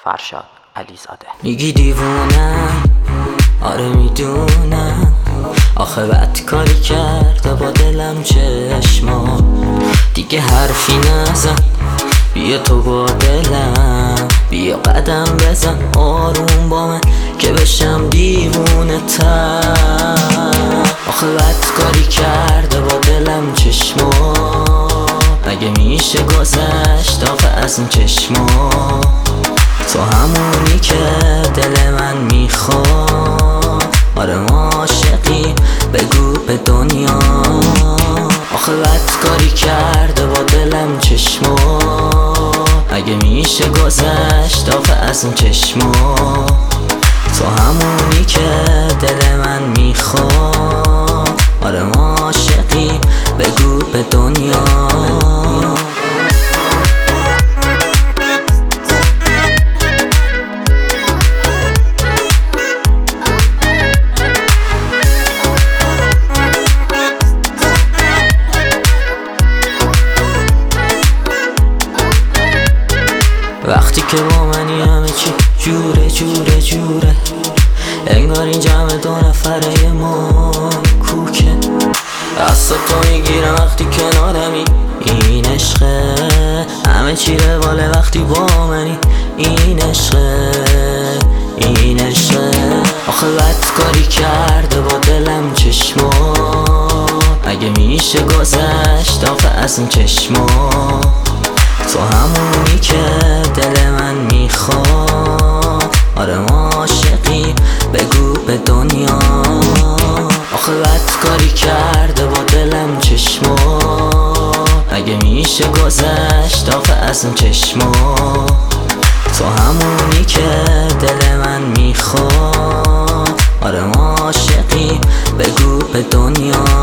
فرشاد علیزاده. میگی دیوونم، آره میدونم، آخه بد کاری کرده با دلم چشما. دیگه حرفی نزن، بیا تو با دلم، بیا قدم بزن آروم با من که بشم دیوونه تر. آخه بد کاری کرده با دلم چشما، مگه میشه گذشت آخه از این چشما؟ تو همونی که دل من میخواد، آره ما عاشقی بگو به دنیا. آخه بد کاری کرده با دلم چشما، اگه میشه گذشت آخه از این چشما؟ تو همونی که دل من میخواد، آره ما عاشقی بگو به دنیا. وقتی که با منی همه چی جوره جوره جوره، انگار این جمع دو نفره ما کوکه. دست تو میگیرم وقتی کنارمی، این عشقه. همه چی رواله وقتی با منی، این عشقه این عشقه. آخه بد کاری کرده با دلم چشما، اگه میشه گذشت آخه از این چشما؟ تو همونی که دل من میخواد، آره ما عاشقی بگو به دنیا. آخه بد کاری کرده با دلم چشما، اگه میشه گذشت آخه از این چشما؟ تو همونی که دل من میخواد، آره ما عاشقی بگو به دنیا.